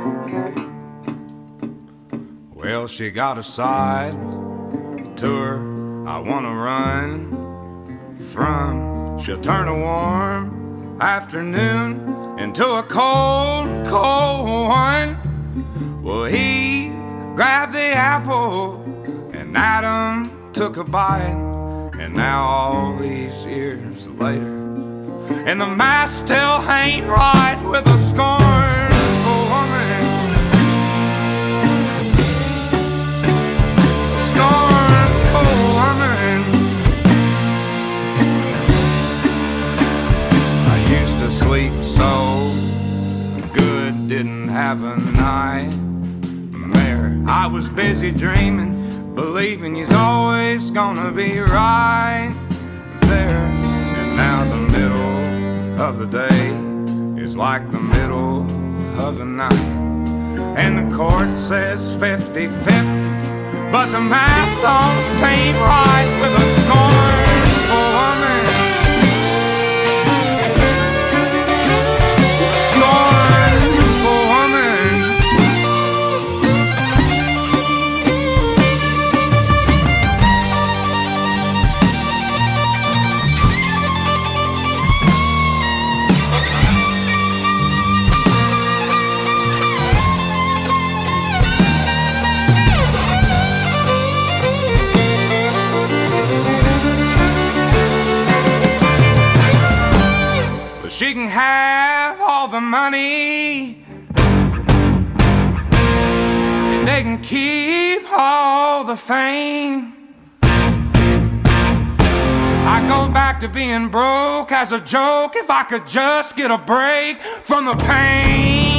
Well, she got a side to her I wanna run from. She'll turn a warm afternoon into a cold, cold one. Well, he grabbed the apple and Adam took a bite. And now all these years later, and the math still ain't right with a scornful woman. A scornful woman. I used to sleep so good, didn't have a nightmare. I was busy dreaming, believing he's always gonna be right there. And now the middle of the day is like the middle of the night, and the court says 50-50, but the math don't seem right with a scornful woman. A scornful woman. She can have all the money, and they can keep all the fame. I go back to being broke as a joke if I could just get a break from the pain.